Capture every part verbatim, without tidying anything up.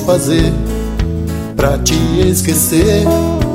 fazer pra te esquecer?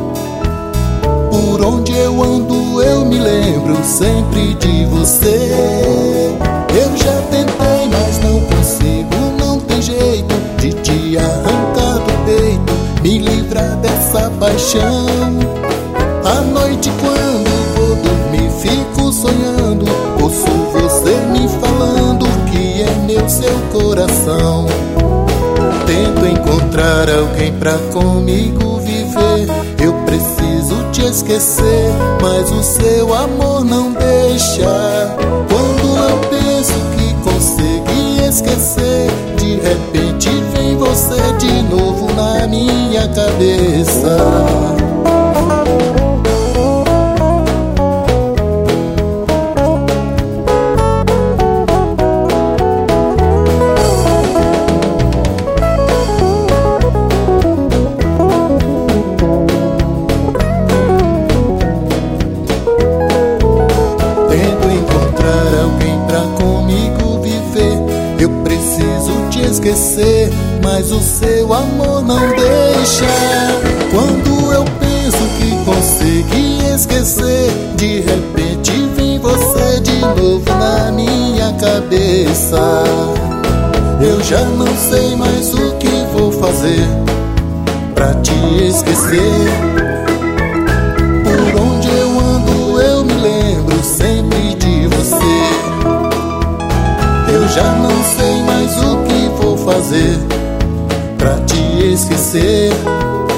Por onde eu ando eu me lembro sempre de você. Eu já tentei, mas não consigo, não tem jeito de te arrancar do peito, me livrar dessa paixão. À noite quando vou dormir fico sonhando, ouço você me falando que é meu seu coração. Tento encontrar alguém pra comigo viver, eu preciso te esquecer, mas o seu amor não deixa. Quando eu penso que consegui esquecer, de repente vem você de novo na minha cabeça. Eu preciso te esquecer, mas o seu amor não deixa. Quando eu penso que consegui esquecer, de repente vem você de novo na minha cabeça. Eu já não sei mais o que vou fazer pra te esquecer. Por onde eu ando eu me lembro sempre de você. Eu já não sei mais o que vou fazer pra te esquecer.